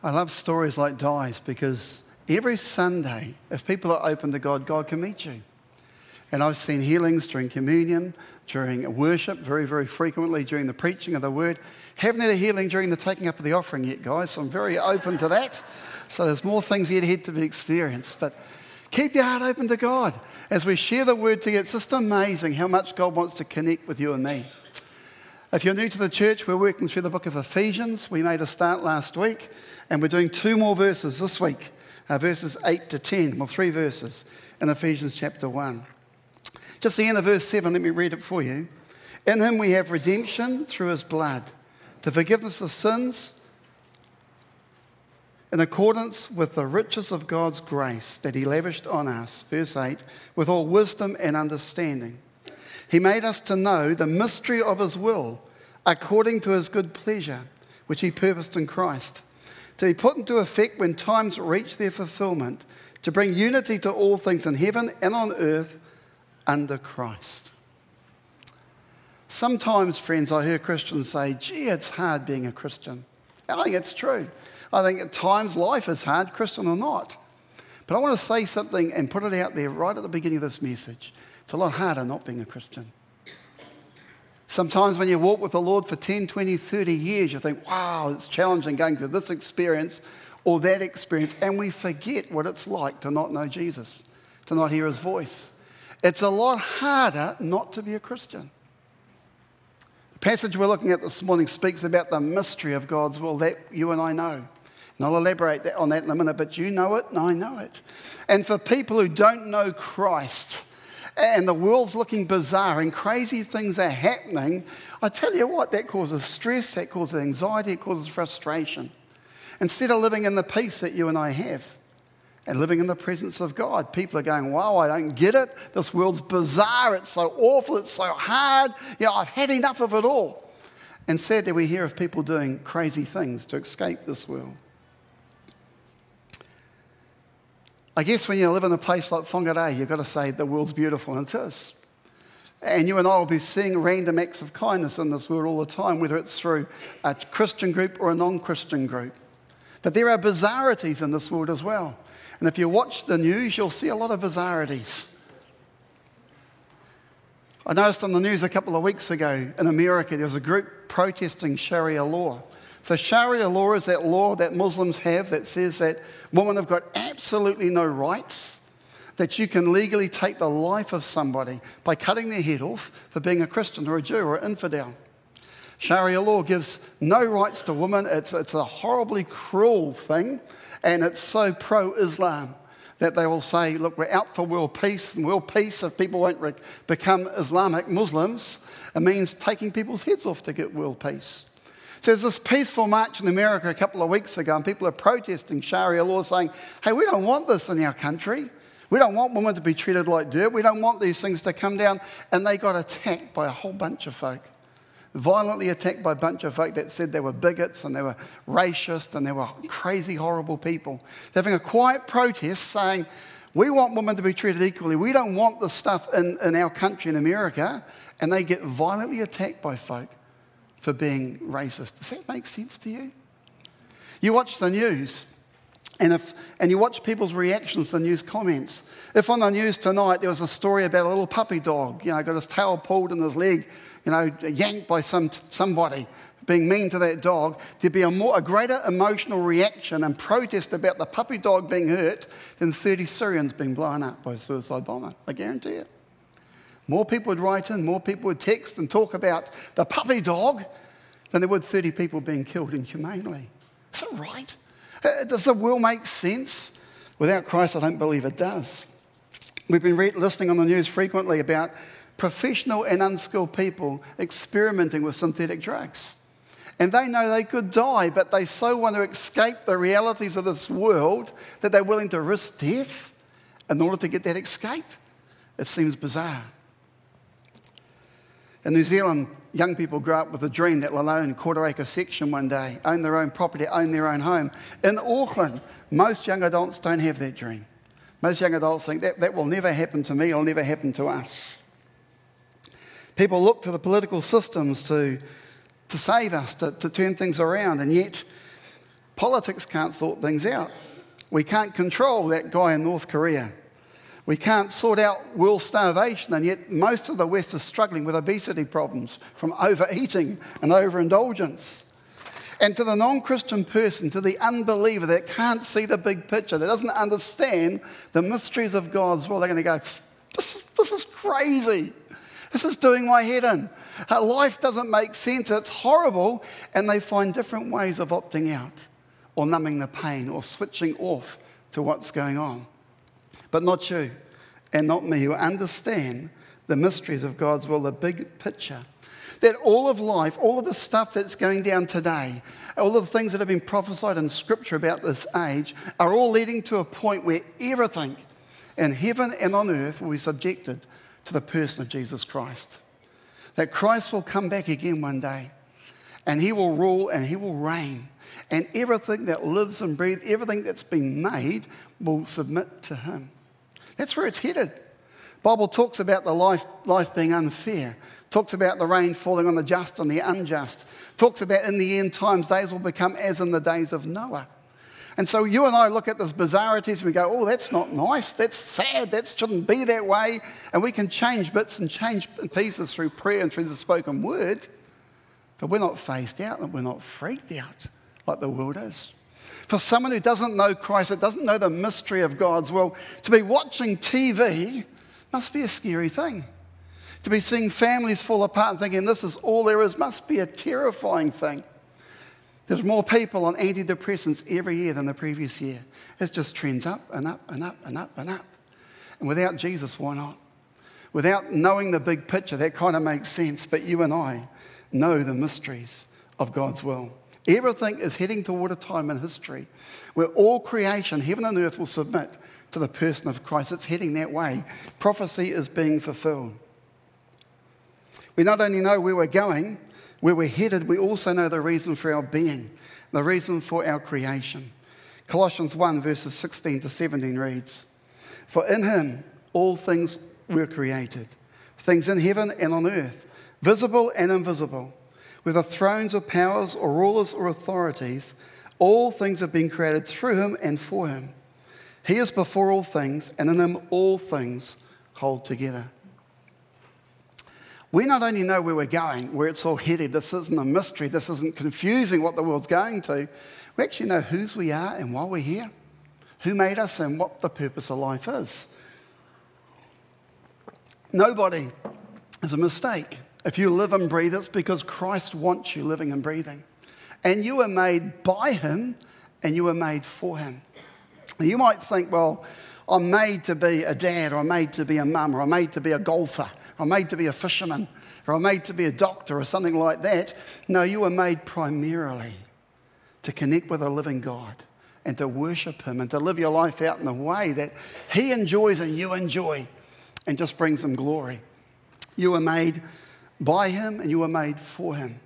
I love stories like Di's because every Sunday, if people are open to God, God can meet you. And I've seen healings during communion, during worship, very, very frequently during the preaching of the word. Haven't had a healing during the taking up of the offering yet, guys, so I'm very open to that. So there's more things yet ahead to be experienced. But keep your heart open to God. As we share the word together, it's just amazing how much God wants to connect with you and me. If you're new to the church, we're working through the book of Ephesians. We made a start last week, and we're doing 2 more verses this week, verses 8 to 10, well, 3 verses in Ephesians chapter 1. Just the end of verse 7, let me read it for you. In him we have redemption through his blood, the forgiveness of sins, in accordance with the riches of God's grace that he lavished on us, verse 8, with all wisdom and understanding. He made us to know the mystery of his will, according to his good pleasure, which he purposed in Christ, to be put into effect when times reach their fulfillment, to bring unity to all things in heaven and on earth under Christ. Sometimes, friends, I hear Christians say, gee, it's hard being a Christian. I think it's true. I think at times life is hard, Christian or not. But I want to say something and put it out there right at the beginning of this message. It's a lot harder not being a Christian. Sometimes when you walk with the Lord for 10, 20, 30 years, you think, wow, it's challenging going through this experience or that experience, and we forget what it's like to not know Jesus, to not hear his voice. It's a lot harder not to be a Christian. The passage we're looking at this morning speaks about the mystery of God's will that you and I know. And I'll elaborate on that in a minute, but you know it and I know it. And for people who don't know Christ and the world's looking bizarre and crazy things are happening, I tell you what, that causes stress, that causes anxiety, it causes frustration. Instead of living in the peace that you and I have, and living in the presence of God, people are going, wow, I don't get it. This world's bizarre. It's so awful. It's so hard. I've had enough of it all. And sadly, we hear of people doing crazy things to escape this world. I guess when you live in a place like Whangarei, you've got to say the world's beautiful, and it is. And you and I will be seeing random acts of kindness in this world all the time, whether it's through a Christian group or a non-Christian group. But there are bizarrities in this world as well. And if you watch the news, you'll see a lot of bizarrities. I noticed on the news a couple of weeks ago in America, there was a group protesting Sharia law. So Sharia law is that law that Muslims have that says that women have got absolutely no rights, that you can legally take the life of somebody by cutting their head off for being a Christian or a Jew or an infidel. Sharia law gives no rights to women. It's a horribly cruel thing. And it's so pro-Islam that they will say, look, we're out for world peace. And world peace, if people won't become Islamic Muslims, it means taking people's heads off to get world peace. So there's this peaceful march in America a couple of weeks ago, and people are protesting Sharia law, saying, hey, we don't want this in our country. We don't want women to be treated like dirt. We don't want these things to come down. And they got attacked by a whole bunch of folk. Violently attacked by a bunch of folk that said they were bigots and they were racist and they were crazy, horrible people. They're having a quiet protest saying, we want women to be treated equally. We don't want this stuff in our country, in America. And they get violently attacked by folk for being racist. Does that make sense to you? You watch the news and you watch people's reactions to news comments. If on the news tonight there was a story about a little puppy dog, got his tail pulled and his leg, yanked by somebody being mean to that dog, there'd be a greater emotional reaction and protest about the puppy dog being hurt than 30 Syrians being blown up by a suicide bomber. I guarantee it. More people would write in, more people would text and talk about the puppy dog than there would 30 people being killed inhumanely. Is that right? Does the world make sense? Without Christ, I don't believe it does. We've been listening on the news frequently about professional and unskilled people experimenting with synthetic drugs. And they know they could die, but they so want to escape the realities of this world that they're willing to risk death in order to get that escape. It seems bizarre. In New Zealand, young people grow up with a dream that they'll own a quarter-acre section one day, own their own property, own their own home. In Auckland, most young adults don't have that dream. Most young adults think that will never happen to me, it'll never happen to us. People look to the political systems to save us, to turn things around, and yet Politics can't sort things out. We can't control that guy in North Korea. We can't sort out world starvation, and yet most of the West is struggling with obesity problems from overeating and overindulgence. And to the non-Christian person, to the unbeliever that can't see the big picture, that doesn't understand the mysteries of God's will, they're going to go, this is crazy. This is doing my head in. Life doesn't make sense. It's horrible. And they find different ways of opting out or numbing the pain or switching off to what's going on. But not you and not me, who understand the mysteries of God's will, the big picture. That all of life, all of the stuff that's going down today, all of the things that have been prophesied in Scripture about this age are all leading to a point where everything in heaven and on earth will be subjected to the person of Jesus Christ. That Christ will come back again one day and he will rule and he will reign. And everything that lives and breathes, everything that's been made will submit to him. That's where it's headed. The Bible talks about the life being unfair. Talks about the rain falling on the just and the unjust. Talks about in the end times, days will become as in the days of Noah. And so you and I look at those bizarrities and we go, oh, that's not nice. That's sad. That shouldn't be that way. And we can change bits and change pieces through prayer and through the spoken word. But we're not phased out and we're not freaked out like the world is. For someone who doesn't know Christ, that doesn't know the mystery of God's will, to be watching TV must be a scary thing. To be seeing families fall apart and thinking this is all there is must be a terrifying thing. There's more people on antidepressants every year than the previous year. It just trends up and up and up and up and up. And without Jesus, why not? Without knowing the big picture, that kind of makes sense. But you and I know the mysteries of God's will. Everything is heading toward a time in history where all creation, heaven and earth, will submit to the person of Christ. It's heading that way. Prophecy is being fulfilled. We not only know where we're going, where we're headed, we also know the reason for our being, the reason for our creation. Colossians 1 verses 16 to 17 reads, "For in him all things were created, things in heaven and on earth, visible and invisible, whether thrones or powers or rulers or authorities, all things have been created through him and for him. He is before all things, and in him all things hold together." We not only know where we're going, where it's all headed, this isn't a mystery, this isn't confusing what the world's going to. We actually know whose we are and why we're here, who made us and what the purpose of life is. Nobody is a mistake. If you live and breathe, it's because Christ wants you living and breathing. And you were made by him and you were made for him. And you might think, well, I'm made to be a dad, or I'm made to be a mum, or I'm made to be a golfer, or I'm made to be a fisherman, or I'm made to be a doctor or something like that. No, you were made primarily to connect with a living God and to worship him and to live your life out in a way that he enjoys and you enjoy and just brings him glory. You were made by him and you were made for him.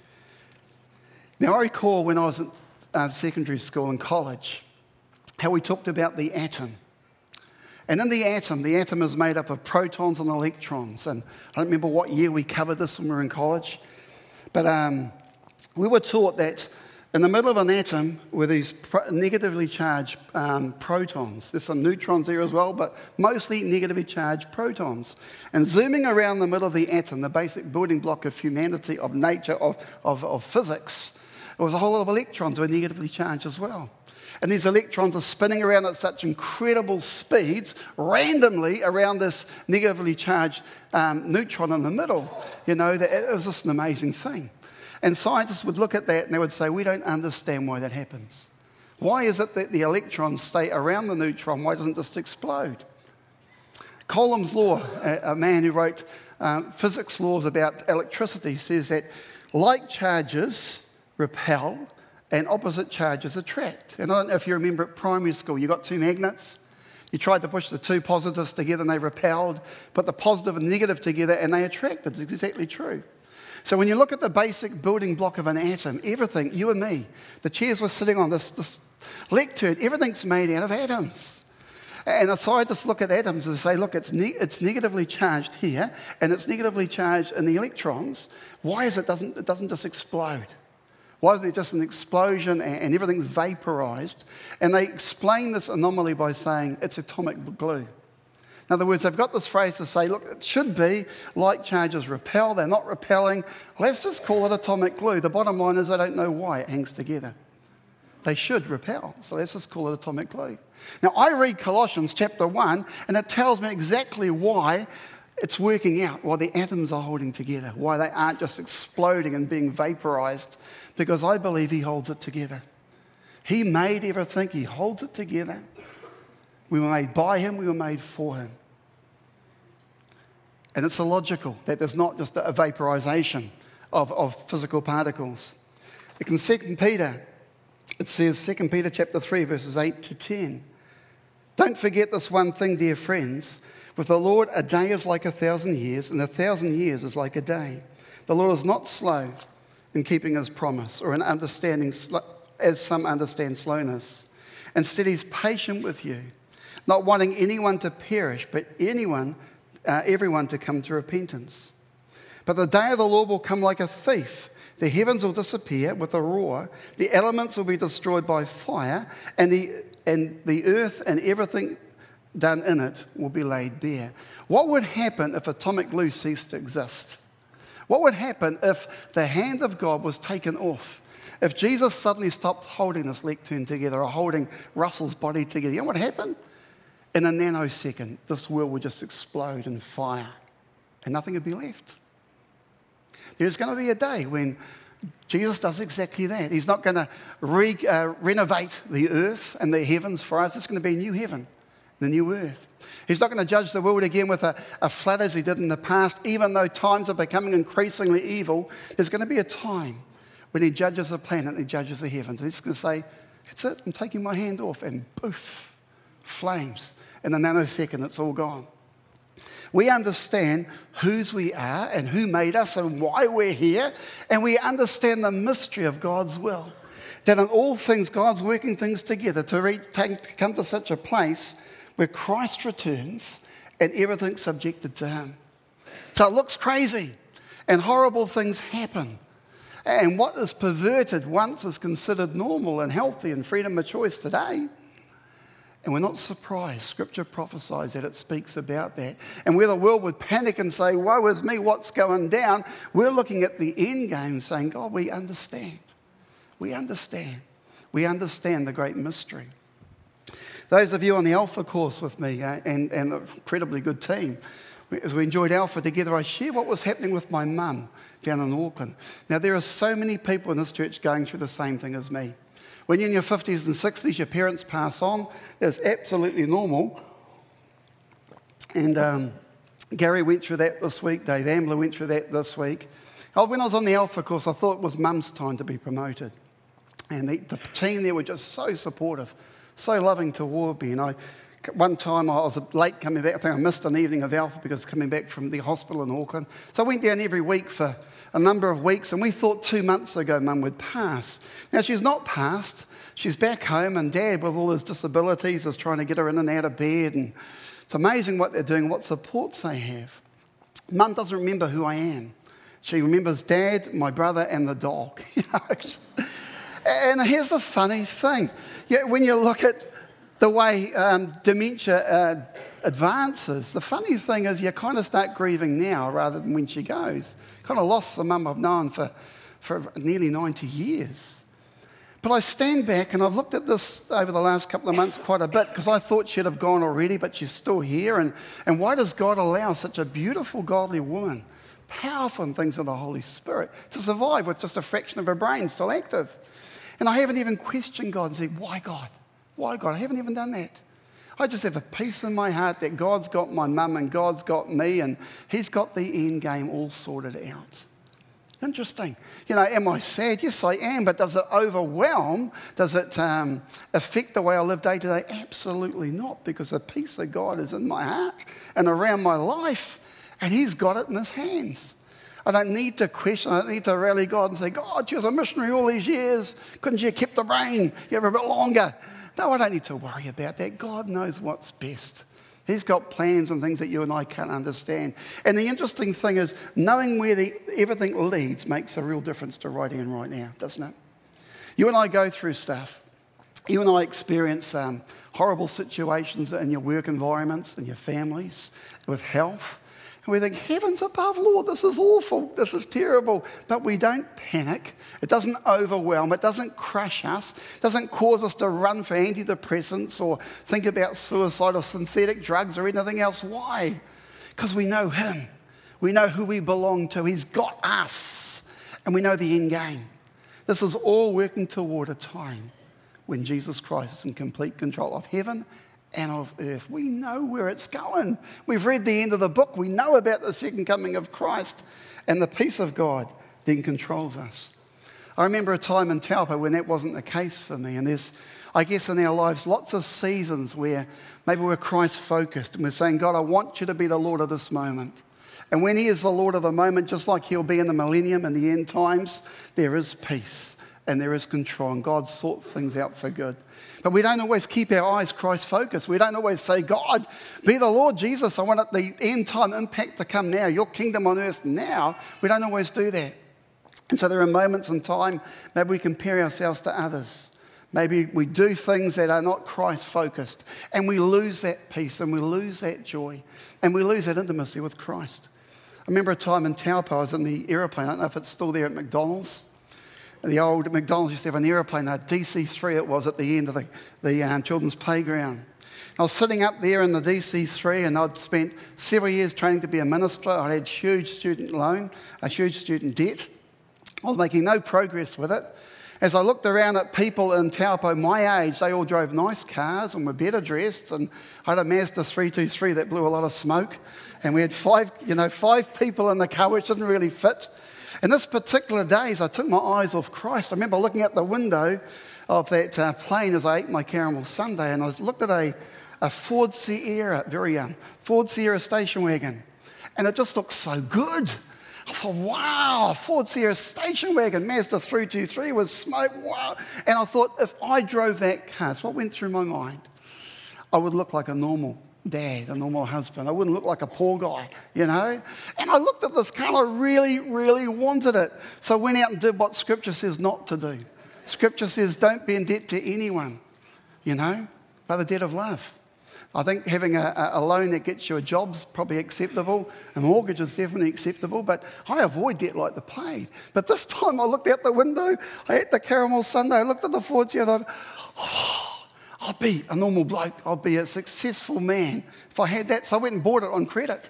Now, I recall when I was at secondary school and college, how we talked about the atom. And in the atom is made up of protons and electrons. And I don't remember what year we covered this when we were in college. But we were taught that in the middle of an atom were these negatively charged protons. There's some neutrons there as well, but mostly negatively charged protons. And zooming around the middle of the atom, the basic building block of humanity, of nature, of physics, there was a whole lot of electrons that were negatively charged as well. And these electrons are spinning around at such incredible speeds, randomly around this negatively charged neutron in the middle, that it was just an amazing thing. And scientists would look at that and they would say, we don't understand why that happens. Why is it that the electrons stay around the neutron? Why doesn't it just explode? Coulomb's law, a man who wrote physics laws about electricity, says that like charges repel and opposite charges attract. And I don't know if you remember at primary school, you got two magnets. You tried to push the two positives together and they repelled, put the positive and negative together and they attracted. It's exactly true. So when you look at the basic building block of an atom, everything, you and me, the chairs we're sitting on, this lectern, everything's made out of atoms. And scientists look at atoms and say, look, it's negatively charged here and it's negatively charged in the electrons. Why is it doesn't just explode? Why isn't it just an explosion and everything's vaporized? And they explain this anomaly by saying it's atomic glue. In other words, they've got this phrase to say, look, it should be like charges repel. They're not repelling. Let's just call it atomic glue. The bottom line is I don't know why it hangs together. They should repel, so let's just call it atomic glue. Now, I read Colossians chapter 1, and it tells me exactly why it's working out, why the atoms are holding together, why they aren't just exploding and being vaporized, because I believe he holds it together. He made everything. He holds it together. We were made by him. We were made for him. And it's illogical that there's not just a vaporization of physical particles. In 2 Peter, it says, 2 Peter chapter 3, verses 8 to 10. Don't forget this one thing, dear friends. With the Lord, a day is like 1,000 years, and 1,000 years is like a day. The Lord is not slow in keeping his promise, or in understanding, as some understand slowness. Instead, he's patient with you, not wanting anyone to perish, but everyone to come to repentance. But the day of the Lord will come like a thief. The heavens will disappear with a roar. The elements will be destroyed by fire, and the earth and everything done in it will be laid bare. What would happen if atomic glue ceased to exist? What would happen if the hand of God was taken off? If Jesus suddenly stopped holding this lectern together or holding Russell's body together, you know what would happen? In a nanosecond, this world would just explode in fire and nothing would be left. There's going to be a day when Jesus does exactly that. He's not going to renovate the earth and the heavens for us. It's going to be a new heaven and a new earth. He's not going to judge the world again with a flood as he did in the past. Even though times are becoming increasingly evil, there's going to be a time when he judges the planet and he judges the heavens. And he's going to say, that's it, I'm taking my hand off, and poof, flames. In a nanosecond, it's all gone. We understand whose we are and who made us and why we're here, and we understand the mystery of God's will. That in all things, God's working things together to come to such a place where Christ returns and everything's subjected to him. So it looks crazy, and horrible things happen. And what is perverted once is considered normal and healthy and freedom of choice today. And we're not surprised. Scripture prophesies that it speaks about that. And where the world would panic and say, woe is me, what's going down? We're looking at the end game saying, God, we understand. We understand. We understand the great mystery. Those of you on the Alpha course with me and an incredibly good team, as we enjoyed Alpha together, I shared what was happening with my mum down in Auckland. Now, there are so many people in this church going through the same thing as me. When you're in your 50s and 60s, your parents pass on. That's absolutely normal. And Gary went through that this week. Dave Ambler went through that this week. When I was on the Alpha course, I thought it was Mum's time to be promoted. And the team there were just so supportive, so loving toward me. And one time I was late coming back. I think I missed an evening of Alpha because coming back from the hospital in Auckland. So I went down every week for a number of weeks, and we thought 2 months ago Mum would pass. Now, she's not passed. She's back home, and Dad, with all his disabilities, is trying to get her in and out of bed. And it's amazing what they're doing, what supports they have. Mum doesn't remember who I am. She remembers Dad, my brother, and the dog. And here's the funny thing. When you look at the way dementia advances, the funny thing is you kind of start grieving now rather than when she goes. Kind of lost the mum I've known for nearly 90 years. But I stand back and I've looked at this over the last couple of months quite a bit because I thought she'd have gone already, but she's still here. And why does God allow such a beautiful, godly woman, powerful in things of the Holy Spirit, to survive with just a fraction of her brain still active? And I haven't even questioned God and said, why God? Why God? I haven't even done that. I just have a peace in my heart that God's got my mum and God's got me and he's got the end game all sorted out. Interesting. Am I sad? Yes, I am. But does it overwhelm? Does it affect the way I live day to day? Absolutely not, because the peace of God is in my heart and around my life, and he's got it in his hands. I don't need to question. I don't need to rally God and say, God, you was a missionary all these years. Couldn't you have kept the brain? You have a bit longer. No, I don't need to worry about that. God knows what's best. He's got plans and things that you and I can't understand. And the interesting thing is, knowing where everything leads makes a real difference to right here and right now, doesn't it? You and I go through stuff. You and I experience horrible situations in your work environments, in your families, with health. And we think, heavens above, Lord, this is awful, this is terrible. But we don't panic. It doesn't overwhelm. It doesn't crush us. It doesn't cause us to run for antidepressants or think about suicide or synthetic drugs or anything else. Why? Because we know Him. We know who we belong to. He's got us. And we know the end game. This is all working toward a time when Jesus Christ is in complete control of heaven and of earth. We know where it's going. We've read the end of the book. We know about the second coming of Christ, and the peace of God then controls us. I remember a time in Taupo when that wasn't the case for me, and there's, I guess, in our lives lots of seasons where maybe we're Christ-focused and we're saying, God, I want you to be the Lord of this moment. And when He is the Lord of the moment, just like He'll be in the millennium and the end times, there is peace and there is control, and God sorts things out for good. But we don't always keep our eyes Christ-focused. We don't always say, God, be the Lord Jesus. I want the end time impact to come now, your kingdom on earth now. We don't always do that. And so there are moments in time, maybe we compare ourselves to others. Maybe we do things that are not Christ-focused, and we lose that peace, and we lose that joy, and we lose that intimacy with Christ. I remember a time in Taupo, I was in the aeroplane. I don't know if it's still there at McDonald's. The old McDonald's used to have an aeroplane, DC-3 it was, at the end of the children's playground. I was sitting up there in the DC-3, and I'd spent several years training to be a minister. I had huge student loan, a huge student debt. I was making no progress with it. As I looked around at people in Taupo my age, they all drove nice cars and were better dressed, and I had a Mazda 323 that blew a lot of smoke, and we had five people in the car, which didn't really fit. And this particular day, as I took my eyes off Christ, I remember looking out the window of that plane as I ate my caramel sundae, and I looked at a Ford Sierra, very young, Ford Sierra station wagon, and it just looked so good. I thought, wow, Ford Sierra station wagon, Mazda 323 was smoke, wow. And I thought, if I drove that car, that's what went through my mind, I would look like a normal dad, a normal husband. I wouldn't look like a poor guy, you know. And I looked at this car and I really, really wanted it. So I went out and did what Scripture says not to do. Scripture says don't be in debt to anyone, you know, by the debt of love. I think having a loan that gets you a job's probably acceptable. A mortgage is definitely acceptable, but I avoid debt like the plague. But this time I looked out the window, I ate the caramel sundae, I looked at the Ford Sierra, and I thought, I'll be a normal bloke. I'll be a successful man if I had that. So I went and bought it on credit.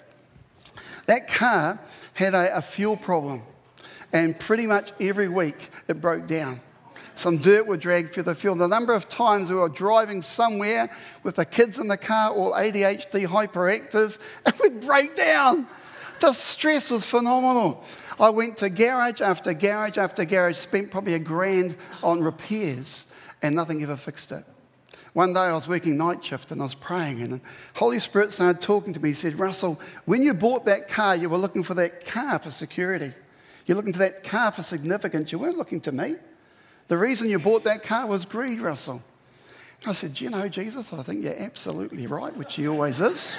That car had a fuel problem, and pretty much every week it broke down. Some dirt would drag through the fuel. The number of times we were driving somewhere with the kids in the car, all ADHD, hyperactive, and we'd break down. The stress was phenomenal. I went to garage after garage after garage, spent probably $1,000 on repairs, and nothing ever fixed it. One day I was working night shift and I was praying, and the Holy Spirit started talking to me. He said, Russell, when you bought that car, you were looking for that car for security. You're looking to that car for significance. You weren't looking to me. The reason you bought that car was greed, Russell. And I said, you know, Jesus, I think you're absolutely right, which he always is.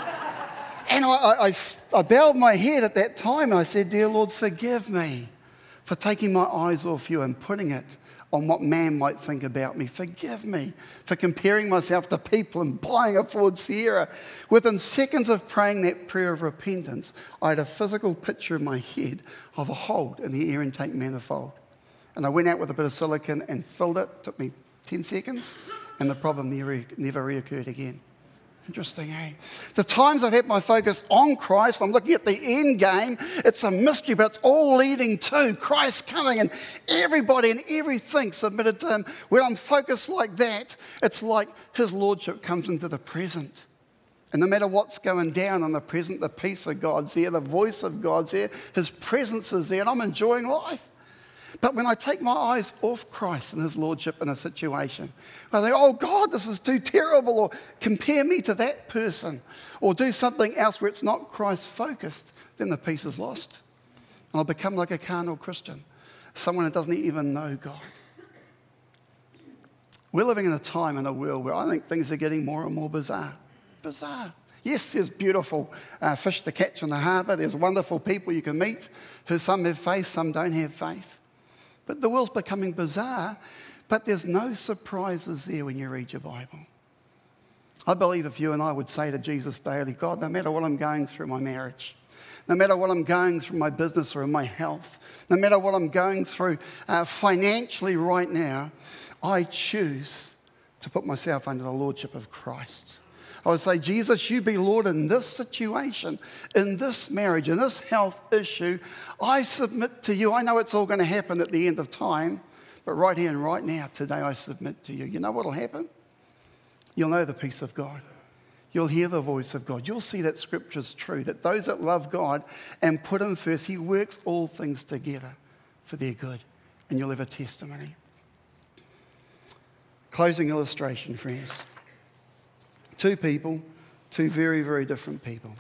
And I bowed my head at that time and I said, dear Lord, forgive me for taking my eyes off you and putting it on what man might think about me. Forgive me for comparing myself to people and buying a Ford Sierra. Within seconds of praying that prayer of repentance, I had a physical picture in my head of a hole in the air intake manifold. And I went out with a bit of silicone and filled it. It took me 10 seconds, and the problem never reoccurred again. Interesting, eh? The times I've had my focus on Christ, I'm looking at the end game. It's a mystery, but it's all leading to Christ coming and everybody and everything submitted to Him. When I'm focused like that, it's like His Lordship comes into the present. And no matter what's going down in the present, the peace of God's there, the voice of God's there, His presence is there, and I'm enjoying life. But when I take my eyes off Christ and His Lordship in a situation, I think, oh God, this is too terrible, or compare me to that person, or do something else where it's not Christ-focused, then the peace is lost. And I'll become like a carnal Christian, someone who doesn't even know God. We're living in a time in a world where I think things are getting more and more bizarre. Bizarre. Yes, there's beautiful fish to catch in the harbour. There's wonderful people you can meet who some have faith, some don't have faith. But the world's becoming bizarre, but there's no surprises there when you read your Bible. I believe if you and I would say to Jesus daily, God, no matter what I'm going through in my marriage, no matter what I'm going through in my business or in my health, no matter what I'm going through financially right now, I choose to put myself under the lordship of Christ. I would say, Jesus, you be Lord in this situation, in this marriage, in this health issue. I submit to you. I know it's all going to happen at the end of time, but right here and right now, today, I submit to you. You know what will happen? You'll know the peace of God. You'll hear the voice of God. You'll see that Scripture's true, that those that love God and put Him first, He works all things together for their good, and you'll have a testimony. Closing illustration, friends. Two people, two very, very different people.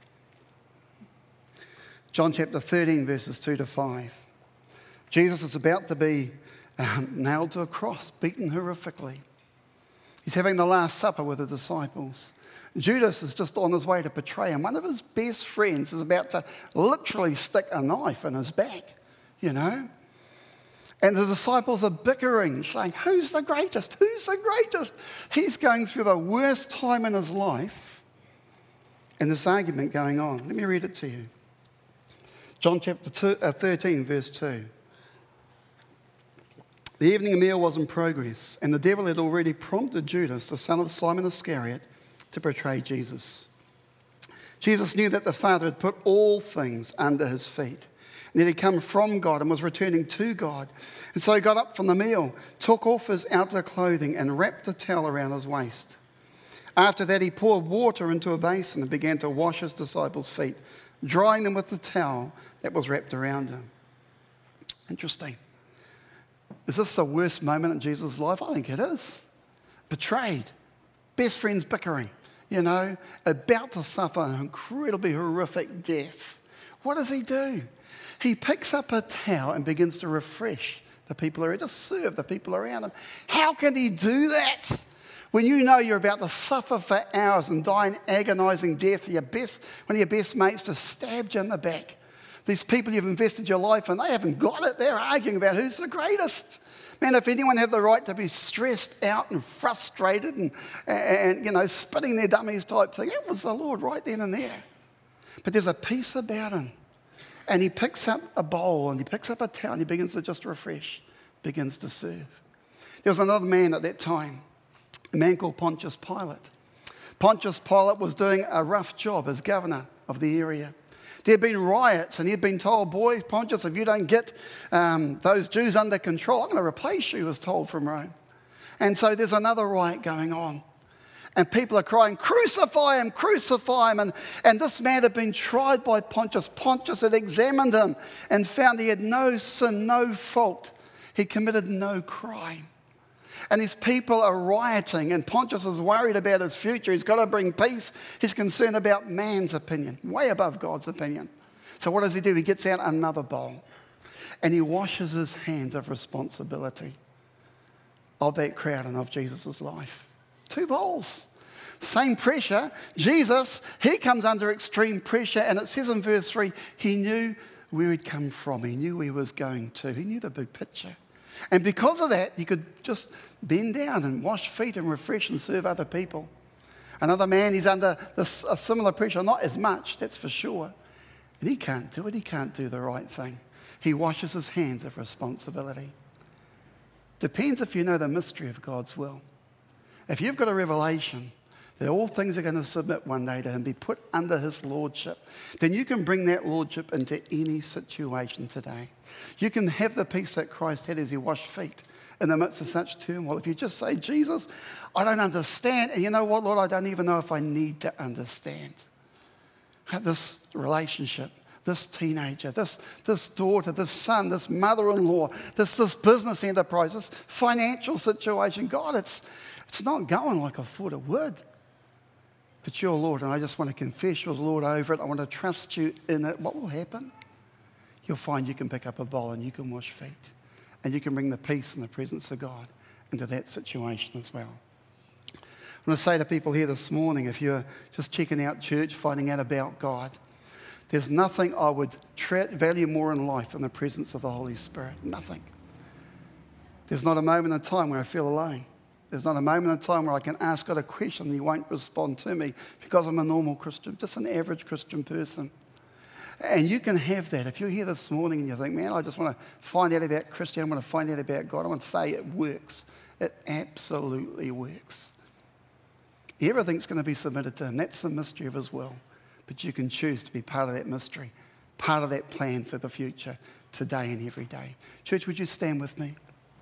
John chapter 13, verses 2 to 5. Jesus is about to be nailed to a cross, beaten horrifically. He's having the Last Supper with the disciples. Judas is just on his way to betray him. One of his best friends is about to literally stick a knife in his back, you know. And the disciples are bickering, saying, who's the greatest? Who's the greatest? He's going through the worst time in his life. And this argument going on. Let me read it to you. John chapter 13, verse 2. The evening meal was in progress, and the devil had already prompted Judas, the son of Simon Iscariot, to betray Jesus. Jesus knew that the Father had put all things under his feet, and that he'd come from God and was returning to God. And so he got up from the meal, took off his outer clothing, and wrapped a towel around his waist. After that, he poured water into a basin and began to wash his disciples' feet, drying them with the towel that was wrapped around him. Interesting. Is this the worst moment in Jesus' life? I think it is. Betrayed. Best friends bickering. You know, about to suffer an incredibly horrific death. What does he do? He picks up a towel and begins to refresh the people around him, just serve the people around him. How can he do that? When you know you're about to suffer for hours and die an agonizing death, one of your best mates just stabbed you in the back. These people you've invested your life in, they haven't got it. They're arguing about who's the greatest. Man, if anyone had the right to be stressed out and frustrated and you know, spitting their dummies type thing, it was the Lord right then and there. But there's a peace about him. And he picks up a bowl and he picks up a towel and he begins to just refresh, begins to serve. There was another man at that time, a man called Pontius Pilate. Pontius Pilate was doing a rough job as governor of the area. There had been riots, and he had been told, boy, Pontius, if you don't get those Jews under control, I'm going to replace you, he was told from Rome. And so there's another riot going on. And people are crying, crucify him, crucify him. And this man had been tried by Pontius. Pontius had examined him and found he had no sin, no fault. He committed no crime. And these people are rioting, and Pontius is worried about his future. He's got to bring peace. He's concerned about man's opinion, way above God's opinion. So what does he do? He gets out another bowl, and he washes his hands of responsibility of that crowd and of Jesus' life. 2 bowls. Same pressure. Jesus, he comes under extreme pressure, and it says in verse 3, he knew where he'd come from. He knew where he was going to. He knew the big picture. And because of that, he could just bend down and wash feet and refresh and serve other people. Another man, he's under a similar pressure, not as much, that's for sure. And he can't do it. He can't do the right thing. He washes his hands of responsibility. Depends if you know the mystery of God's will. If you've got a revelation that all things are going to submit one day to him, be put under his lordship, then you can bring that lordship into any situation today. You can have the peace that Christ had as he washed feet in the midst of such turmoil. If you just say, Jesus, I don't understand. And you know what, Lord, I don't even know if I need to understand. This relationship, this teenager, this daughter, this son, this mother-in-law, this business enterprise, this financial situation. God, it's not going like I thought it would. But you're Lord, and I just want to confess you're Lord over it. I want to trust you in it. What will happen? You'll find you can pick up a bowl and you can wash feet. And you can bring the peace and the presence of God into that situation as well. I want to say to people here this morning, if you're just checking out church, finding out about God, there's nothing I would value more in life than the presence of the Holy Spirit. Nothing. There's not a moment in time where I feel alone. There's not a moment in time where I can ask God a question and he won't respond to me because I'm a normal Christian, just an average Christian person. And you can have that. If you're here this morning and you think, man, I just want to find out about Christianity, I want to find out about God, I want to say it works. It absolutely works. Everything's going to be submitted to him. That's the mystery of his will. But you can choose to be part of that mystery, part of that plan for the future, today and every day. Church, would you stand with me?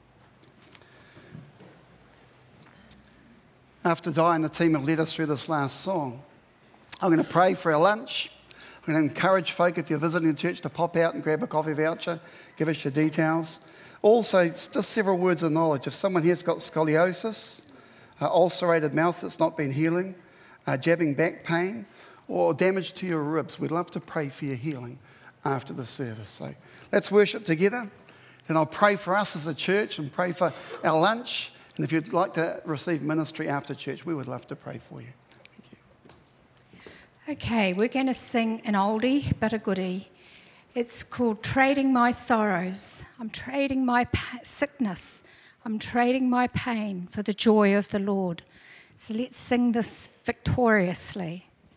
After Di and the team have led us through this last song, I'm going to pray for our lunch. I'm going to encourage folk, if you're visiting the church, to pop out and grab a coffee voucher, give us your details. Also, it's just several words of knowledge. If someone here's got scoliosis, ulcerated mouth that's not been healing, jabbing back pain, or damage to your ribs, we'd love to pray for your healing after the service. So let's worship together. Then I'll pray for us as a church and pray for our lunch. And if you'd like to receive ministry after church, we would love to pray for you. Thank you. Okay, we're going to sing an oldie but a goodie. It's called Trading My Sorrows. I'm trading my sickness. I'm trading my pain for the joy of the Lord. So let's sing this victoriously.